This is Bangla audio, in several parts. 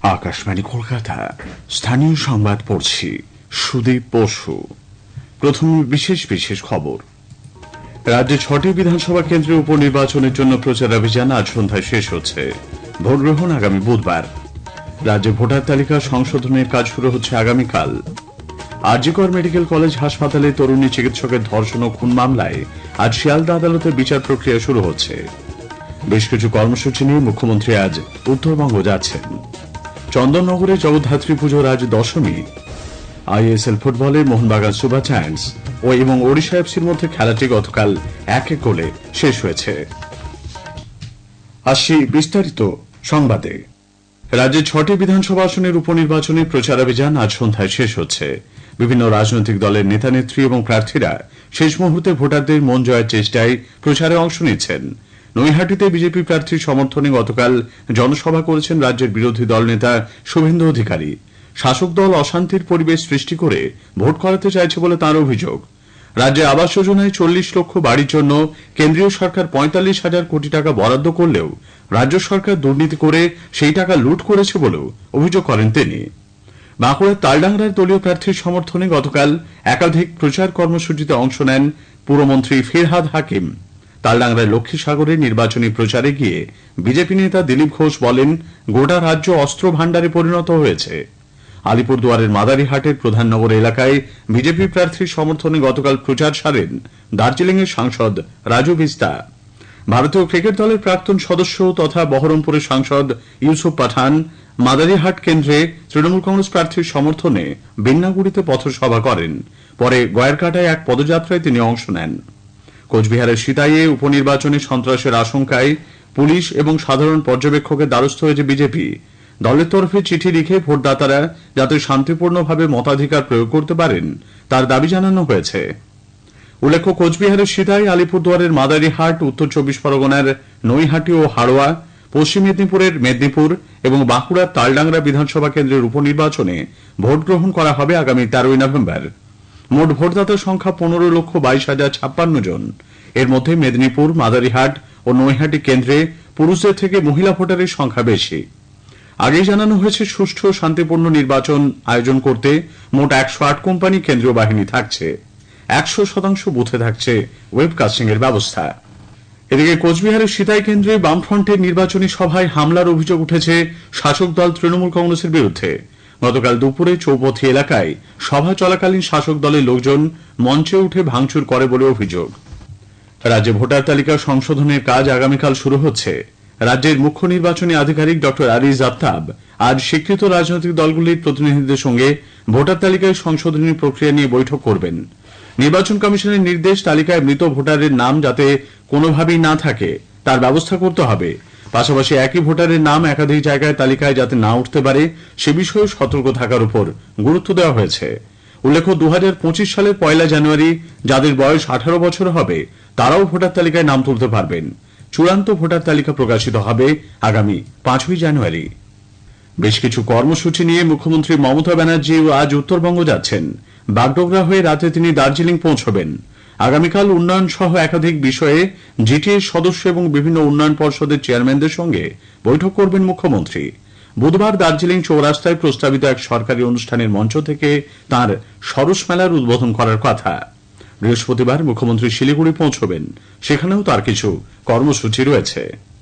আকাশবাণী কলকাতা, স্থানীয় সংবাদ পড়ছি সুদীপ বসু। প্রথম বিশেষ বিশেষ খবর। রাজ্যে 6টি বিধানসভা কেন্দ্রে উপনির্বাচনের জন্য প্রচারাভিযান আজ সন্ধ্যায় শেষ হচ্ছে। ভোট গ্রহণ আগামী বুধবার। রাজ্যে ভোটার তালিকা সংশোধনের কাজ শুরু হচ্ছে আগামীকাল। আরজিকর মেডিকেল কলেজ হাসপাতালে তরুণী চিকিৎসকের ধর্ষণ ও খুন মামলায় আজ শিয়ালদা আদালতে বিচার প্রক্রিয়া শুরু হচ্ছে। বেশ কিছু কর্মসূচি নিয়ে মুখ্যমন্ত্রী আজ উত্তরবঙ্গ যাচ্ছেন। চন্দননগরে জগদ্ধাত্রী পুজোর আজ দশমী। আইএসএল ফুটবলে মোহনবাগান সুপার জায়ান্টস এবং ওড়িশা এফসির মধ্যে খেলাটি গতকাল 1-1 গোলে শেষ হয়েছে। আসছি বিস্তারিত সংবাদে। রাজ্যে 6টি বিধানসভা আসনের উপনির্বাচনী প্রচারাভিযান আজ সন্ধ্যায় শেষ হচ্ছে। বিভিন্ন রাজনৈতিক দলের নেতানেত্রী এবং প্রার্থীরা শেষ মুহূর্তে ভোটারদের মন জয়ের চেষ্টায় প্রচারে অংশ নিচ্ছেন। নৈহাটিতে বিজেপি প্রার্থীর সমর্থনে গতকাল জনসভা করেছেন রাজ্যের বিরোধী দল নেতা শুভেন্দু অধিকারী। শাসক দল অশান্তির পরিবেশ সৃষ্টি করে ভোট করাতে চাইছে বলে তাঁর অভিযোগ। রাজ্যে আবাস যোজনায় 40 লক্ষ বাড়ির জন্য কেন্দ্রীয় সরকার 45,000 কোটি টাকা বরাদ্দ করলেও রাজ্য সরকার দুর্নীতি করে সেই টাকা লুট করেছে বলেও অভিযোগ করেন তিনি। বাঁকুড়ার তালডাংরার দলীয় প্রার্থীর সমর্থনে গতকাল একাধিক প্রচার কর্মসূচিতে অংশ নেন পুরমন্ত্রী ফিরহাদ হাকিম। তালডাংরার লক্ষ্মীসাগরে নির্বাচনী প্রচারে গিয়ে বিজেপি নেতা দিলীপ ঘোষ বলেন, গোটা রাজ্য অস্ত্র ভাণ্ডারে পরিণত হয়েছে। আলিপুরদুয়ারের মাদারিহাটের প্রধাননগর এলাকায় বিজেপি প্রার্থীর সমর্থনে গতকাল প্রচার সারেন দার্জিলিংয়ের সাংসদ রাজু বিস্তা। ভারতীয় ক্রিকেট দলের প্রাক্তন সদস্য তথা বহরমপুরের সাংসদ ইউসুফ পাঠান মাদারিহাট কেন্দ্রে তৃণমূল কংগ্রেস প্রার্থীর সমর্থনে বিন্নাগুড়িতে পথসভা করেন। পরে গয়েরকাটায় এক পদযাত্রায় তিনি অংশ নেন। কোচবিহারের সিতাইয়ে উপনির্বাচনে সন্ত্রাসের আশঙ্কায় পুলিশ এবং সাধারণ পর্যবেক্ষকের দ্বারস্থ হয়েছে বিজেপি। দলের তরফে চিঠি লিখে ভোটদাতারা যাতে শান্তিপূর্ণভাবে মতাধিকার প্রয়োগ করতে পারেন তার দাবি জানানো হয়েছে। উল্লেখ্য, কোচবিহারের সিতাই, আলিপুরদুয়ারের মাদারিহাট, উত্তর 24 পরগনার নৈহাটি ও হাড়োয়া, পশ্চিম মেদিনীপুরের মেদিনীপুর এবং বাঁকুড়ার তালডাংরা বিধানসভা কেন্দ্রের উপনির্বাচনে ভোট গ্রহণ করা হবে আগামী 13 নভেম্বর। মোট ভোটদাতার সংখ্যা 15,22,056 জন। এর মধ্যে মেদিনীপুর, মাদারিহাট ও নৈহাটি কেন্দ্রে পুরুষদের থেকে মহিলা ভোটারের সংখ্যা বেশি। আগেই জানানো হয়েছে, সুষ্ঠু ও শান্তিপূর্ণ নির্বাচন আয়োজন করতে মোট 108 কোম্পানি কেন্দ্রীয় বাহিনী থাকছে। 100% বুথে থাকছে ওয়েবকাস্টিং এর ব্যবস্থা। এদিকে কোচবিহারের সিতাই কেন্দ্রে বামফ্রন্টের নির্বাচনী সভায় হামলার অভিযোগ উঠেছে শাসক দল তৃণমূল কংগ্রেসের বিরুদ্ধে। গতকাল দুপুরে চৌপথি এলাকায় সভা চলাকালীন শাসক দলের লোকজন মঞ্চে উঠে ভাঙচুর করে বলে অভিযোগ। রাজ্যে ভোটার তালিকা সংশোধনের কাজ আগামীকাল শুরু হচ্ছে। রাজ্যের মুখ্য নির্বাচনী আধিকারিক ড আরিজ আফতাব আজ স্বীকৃত রাজনৈতিক দলগুলির প্রতিনিধিদের সঙ্গে ভোটার তালিকায় সংশোধনী প্রক্রিয়া নিয়ে বৈঠক করবেন। নির্বাচন কমিশনের নির্দেশ, তালিকায় মৃত ভোটারের নাম যাতে কোনোভাবেই না থাকে তার ব্যবস্থা করতে হবে। পাশাপাশি একই ভোটারের নাম একাধিক জায়গায় তালিকায় যাতে না উঠতে পারে সে বিষয়েও সতর্ক থাকার উপর গুরুত্ব দেওয়া হয়েছে। উল্লেখ্য, 2025 সালের 1 জানুয়ারি যাদের বয়স 18 বছর হবে তারাও ভোটার তালিকায় নাম তুলতে পারবেন। চূড়ান্ত ভোটার তালিকা প্রকাশিত হবে আগামী 5 জানুয়ারি। বেশ কিছু কর্মসূচি নিয়ে মুখ্যমন্ত্রী মমতা ব্যানার্জি আজ উত্তরবঙ্গ যাচ্ছেন। বাগডোগরা হয়ে রাতে তিনি দার্জিলিং পৌঁছবেন। আগামীকাল উন্নয়ন সহ একাধিক বিষয়ে জিটিএ সদস্য এবং বিভিন্ন উন্নয়ন পর্ষদের চেয়ারম্যানদের সঙ্গে বৈঠক করবেন মুখ্যমন্ত্রী। বুধবার দার্জিলিং চৌরাস্তায় প্রস্তাবিত এক সরকারি অনুষ্ঠানের মঞ্চ থেকে তাঁর সরস মেলার উদ্বোধন করার কথা। বৃহস্পতিবার মুখ্যমন্ত্রী শিলিগুড়ি পৌঁছবেন, সেখানেও তার কিছু কর্মসূচি রয়েছে।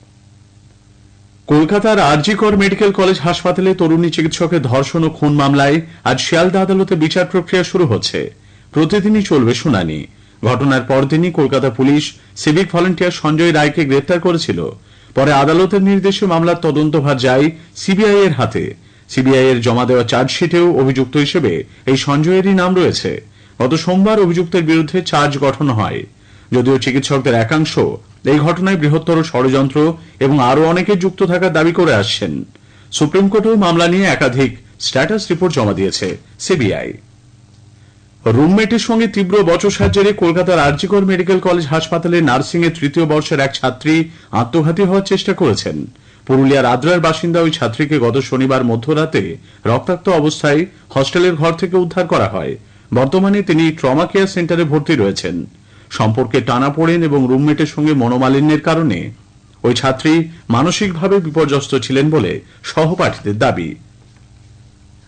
কলকাতার আরজিকর মেডিকেল কলেজ হাসপাতালে তরুণী চিকিৎসকের ধর্ষণ ও খুন মামলায় আজ শিয়ালদা আদালতে বিচার প্রক্রিয়া শুরু হচ্ছে। প্রতিদিনই চলবে শুনানি। ঘটনার পরদিনই Kolkata police civic volunteer Sanjay রায়কে গ্রেপ্তার করেছিল। পরে আদালতের নির্দেশে মামলার তদন্তভার যায় সিবিআই এর হাতে। সিবিআই এর জমা দেওয়া চার্জশিটেও অভিযুক্ত হিসেবে এই সঞ্জয়েরই নাম রয়েছে। গত সোমবার অভিযুক্তের বিরুদ্ধে চার্জ গঠন হয়। যদিও চিকিৎসকদের একাংশ এই ঘটনায় বৃহত্তর ষড়যন্ত্র এবং আরও অনেকে যুক্ত থাকার দাবি করে আসছেন। সুপ্রিম কোর্টেও মামলা নিয়ে একাধিক স্ট্যাটাস রিপোর্ট জমা দিয়েছে সিবিআই। রুমমেটের সঙ্গে তীব্র বচসার জেরে কলকাতার আরজিকর মেডিকেল কলেজ হাসপাতালে নার্সিং এর 3য় বর্ষের এক ছাত্রী আত্মঘাতী হওয়ার চেষ্টা করেছেন। পুরুলিয়ার আদ্রার বাসিন্দা ওই ছাত্রীকে গত শনিবার মধ্যরাতে রক্তাক্ত অবস্থায় হস্টেলের ঘর থেকে উদ্ধার করা হয়। বর্তমানে তিনি ট্রমা কেয়ার সেন্টারে ভর্তি রয়েছেন। সম্পর্কে টানাপোড়েন এবং রুমমেটের সঙ্গে মনোমালিন্যের কারণে ওই ছাত্রী মানসিকভাবে বিপর্যস্ত ছিলেন বলে সহপাঠীদের দাবি।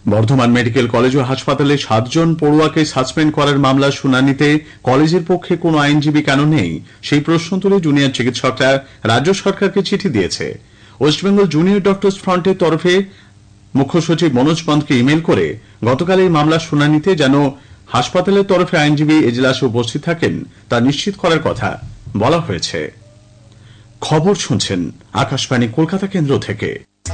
বর্ধমান মেডিকেল কলেজ ও হাসপাতালে 7 জন পড়ুয়াকে সাসপেন্ড করার মামলা শুনানিতে কলেজের পক্ষে কোনো আইনজীবী কেন নেই সেই প্রশ্ন তুলে জুনিয়র চিকিৎসকরা রাজ্য সরকারকে চিঠি দিয়েছে। ওয়েস্টবেঙ্গল জুনিয়র ডক্টরস ফ্রন্টের তরফে মুখ্য সচিব মনোজ পন্তকে ইমেল করে গতকাল এই মামলা শুনানিতে যেন হাসপাতালের তরফে আইনজীবী এজলাসে উপস্থিত থাকেন তা নিশ্চিত করার কথা বলা হয়েছে। খবর শুনছেন আকাশবাণী কলকাতা কেন্দ্র থেকে।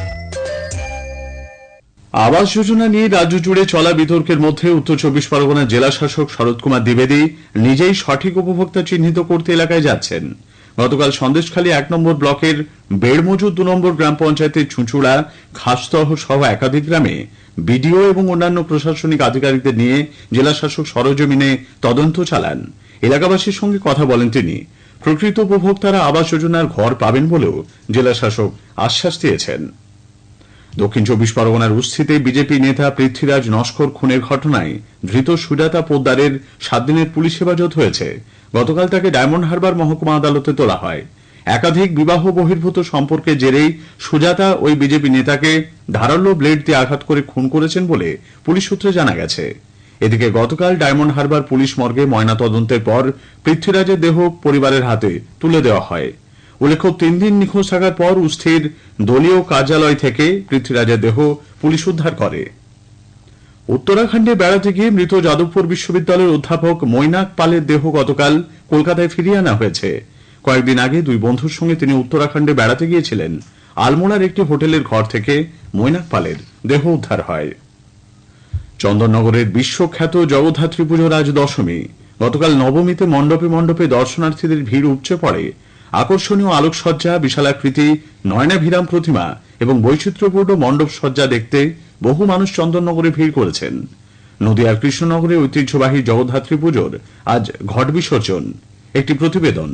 আবাস যোজনা নিয়ে রাজ্য জুড়ে চলা বিতর্কের মধ্যে উত্তর 24 পরগনার জেলা শাসক শরৎ কুমার দ্বিবেদী নিজেই সঠিক উপভোক্তা চিহ্নিত করতে এলাকায় যাচ্ছেন। গতকাল সন্দেশখালী 1 নম্বর ব্লকের বেড়মজুর 2 নম্বর গ্রাম পঞ্চায়েতের চুঁচুড়া, খাসদহ সহ একাধিক গ্রামে বিডিও এবং অন্যান্য প্রশাসনিক আধিকারিকদের নিয়ে জেলা শাসক সরজমিনে তদন্ত চালান। এলাকাবাসীর সঙ্গে কথা বলেন তিনি। প্রকৃত উপভোক্তারা আবাস যোজনার ঘর পাবেন বলেও জেলা শাসক আশ্বাস দিয়েছেন। দক্ষিণ 24 পরগনার উস্থিতে বিজেপি নেতা পৃথ্বীরাজ নস্কর খুনের ঘটনায় ধৃত সুজাতা পোদ্দারের 7 দিনের পুলিশ হেফাজত হয়েছে। গতকাল তাকে ডায়মন্ড হারবার মহকুমা আদালতে তোলা হয়। একাধিক বিবাহ বহির্ভূত সম্পর্কের জেরেই সুজাতা ওই বিজেপি নেতাকে ধারালো ব্লেড দিয়ে আঘাত করে খুন করেছেন বলে পুলিশ সূত্রে জানা গেছে। এদিকে গতকাল ডায়মন্ড হারবার পুলিশ মর্গে ময়নাতদন্তের পর পৃথ্বীরাজের দেহ পরিবারের হাতে তুলে দেওয়া হয়। উল্লেখ্য 3 দিন নিখোঁজ থাকার পর উস্থির দলীয় কার্যালয় থেকে পৃথ্বীরাজের দেহ পুলিশ উদ্ধার করে। উত্তরাখণ্ডে বেড়াতে গিয়ে মৃত যাদবপুর বিশ্ববিদ্যালয়ের অধ্যাপক মৈনাক পালের দেহ গতকাল কলকাতায় ফিরিয়ে আনা হয়েছে। কয়েকদিন আগে 2 বন্ধুর সঙ্গে তিনি উত্তরাখণ্ডে বেড়াতে গিয়েছিলেন। আলমোড়ার একটি হোটেলের ঘর থেকে মৈনাক পালের দেহ উদ্ধার হয়। চন্দননগরের বিশ্বখ্যাত জগদ্ধাত্রী পুজোর আজ দশমী। গতকাল নবমীতে মণ্ডপে মণ্ডপে দর্শনার্থীদের ভিড় উপচে পড়ে। আকর্ষণীয় আলোকসজ্জা, বিশালাকৃতি নয়নাভিরাম প্রতিমা এবং বৈচিত্র্যপূর্ণ মণ্ডপ সজ্জা দেখতে বহু মানুষ চন্দননগরে ভিড় করেছেন। নদিয়ার কৃষ্ণনগরে ঐতিহ্যবাহী জগদ্ধাত্রী পুজোর আজ ঘট বিসর্জন। একটি প্রতিবেদন।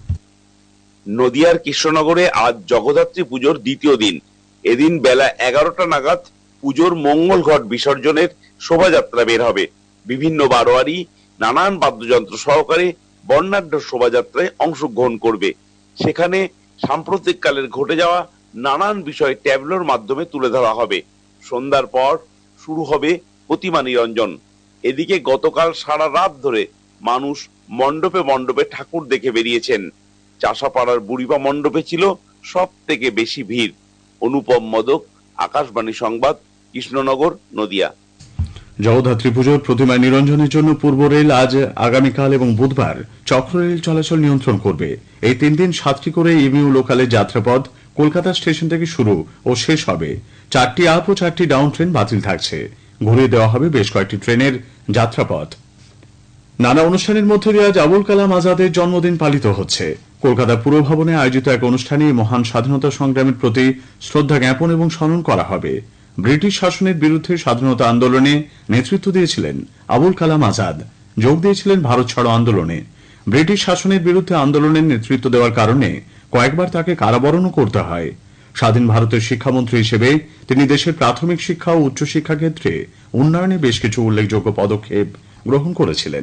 নদিয়ার কৃষ্ণনগরে আজ জগদ্ধাত্রী পুজোর দ্বিতীয় দিন। এদিন বেলা 11টা নাগাদ পুজোর মঙ্গল ঘট বিসর্জনের শোভাযাত্রা বের হবে। বিভিন্ন বারোয়ারি নানান বাদ্যযন্ত্র সহকারে বর্ণাঢ্য শোভাযাত্রায় অংশগ্রহণ করবে। সেখানে সাম্প্রতিক কালের ঘটে যাওয়া নানান বিষয় ট্যাবলোর মাধ্যমে তুলে ধরা হবে। সন্ধ্যার পর শুরু হবে প্রতিমা নিরঞ্জন। এদিকে গতকাল সারা রাত ধরে মানুষ মণ্ডপে মণ্ডপে ঠাকুর দেখে বেরিয়েছেন। চাষাপাড়ার বুড়িপা মণ্ডপে ছিল সব থেকে বেশি ভিড়। অনুপম মোদক, আকাশবাণী সংবাদ, কৃষ্ণনগর, নদিয়া। জগদ্ধাত্রী পুজোর প্রতিমা নিরঞ্জনের জন্য পূর্ব রেল আজ, আগামীকাল এবং বুধবার চক্র রেল চলাচল নিয়ন্ত্রণ করবে। এই 3 দিন 7টি করে এমইউ লোকালের যাত্রাপথ কলকাতা স্টেশন থেকে শুরু ও শেষ হবে। 4টি আপ ও 4টি ডাউন ট্রেন বাতিল থাকছে। ঘুরিয়ে দেওয়া হবে বেশ কয়েকটি ট্রেনের যাত্রাপথ। নানা অনুষ্ঠানের মধ্যে দিয়ে আজ আবুল কালাম আজাদের জন্মদিন পালিত হচ্ছে। কলকাতা পুর ভবনে আয়োজিত এক অনুষ্ঠানে মহান স্বাধীনতা সংগ্রামের প্রতি শ্রদ্ধা জ্ঞাপন এবং স্মরণ করা হবে। ব্রিটিশ শাসনের বিরুদ্ধে স্বাধীনতা আন্দোলনে নেতৃত্ব দিয়েছিলেন আবুল কালাম আজাদ। যোগ দিয়েছিলেন ভারত ছাড়ো আন্দোলনে। ব্রিটিশ শাসনের বিরুদ্ধে আন্দোলনের নেতৃত্ব দেওয়ার কারণে কয়েকবার তাকে কারাবরণও করতে হয়। স্বাধীন ভারতের শিক্ষামন্ত্রী হিসেবে তিনি দেশের প্রাথমিক শিক্ষা ও উচ্চশিক্ষা ক্ষেত্রে উন্নয়নে বেশ কিছু উল্লেখযোগ্য পদক্ষেপ গ্রহণ করেছিলেন।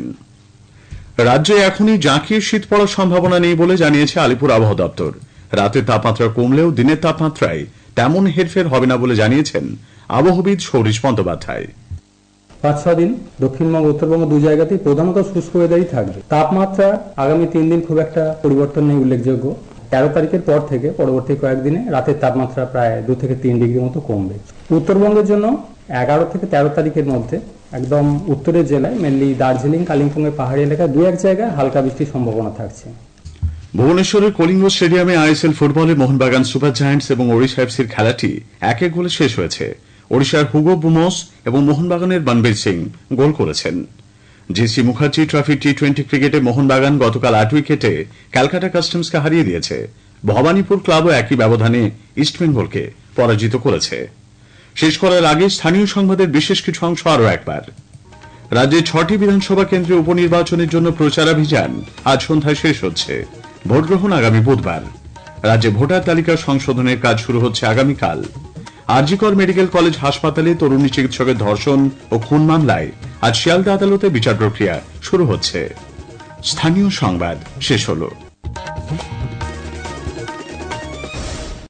রাজ্যে এখনই জাঁকিয়ে শীত পড়ার সম্ভাবনা নেই বলে জানিয়েছে আলিপুর আবহাওয়া দপ্তর। রাতের তাপমাত্রা কমলেও দিনের তাপমাত্রায় তেমন হেরফের হবে না বলে জানিয়েছেন আবহবিদ সৌরিশ বন্দ্যোপাধ্যায়। 5-6 দিন দক্ষিণবঙ্গ উত্তরবঙ্গ 2 জায়গাতেই প্রধানত শুষ্ক ওয়েদারই থাকবে। তাপমাত্রা আগামী 3 দিন খুব একটা পরিবর্তন নেই উল্লেখযোগ্য। 13 তারিখের পর থেকে পরবর্তী কয়েকদিনে রাতের তাপমাত্রা প্রায় 2 থেকে 3 ডিগ্রি মতো কমবে। উত্তরবঙ্গের জন্য 11 থেকে 13 তারিখের মধ্যে একদম উত্তরের জেলায় মেনলি দার্জিলিং, কালিম্পং এর পাহাড়ি এলাকায় 2-1 জায়গায় হালকা বৃষ্টির সম্ভাবনা থাকছে। ভুবনেশ্বরের কলিঙ্গ স্টেডিয়ামে আইএসএল ফুটবলে মোহনবাগান সুপার জায়ান্টস এবং ওড়িশা এফসির খেলাটি 1-1 গোলে শেষ হয়েছে। ওড়িশার হুগো বুমোস এবং মোহনবাগানের বানবীর সিং গোল করেছেন। জিসি মুখার্জি ট্রফি টি20 ক্রিকেটে মোহনবাগান গতকাল 8 উইকেটে ক্যালকাটা কাস্টমসকে হারিয়ে দিয়েছে। ভবানীপুর ক্লাবও একই ব্যবধানে ইস্টবেঙ্গলকে পরাজিত করেছে। শেষ করার আগে স্থানীয় সংবাদের বিশেষ কিছু অংশ আরও একবার। রাজ্যে 6টি বিধানসভা কেন্দ্রে উপনির্বাচনের জন্য প্রচারাভিযান আজ সন্ধ্যায় শেষ হচ্ছে। ভোট গ্রহণ আগামী বুধবার। রাজ্যে ভোটার তালিকা সংশোধনের কাজ শুরু হচ্ছে আগামীকাল। আরজিকর মেডিকেল কলেজ হাসপাতালে তরুণী চিকিৎসকের ধর্ষণ ও খুন মামলায় আজ শিয়ালদা আদালতে বিচার প্রক্রিয়া শুরু হচ্ছে। স্থানীয় সংবাদ শেষ হলো।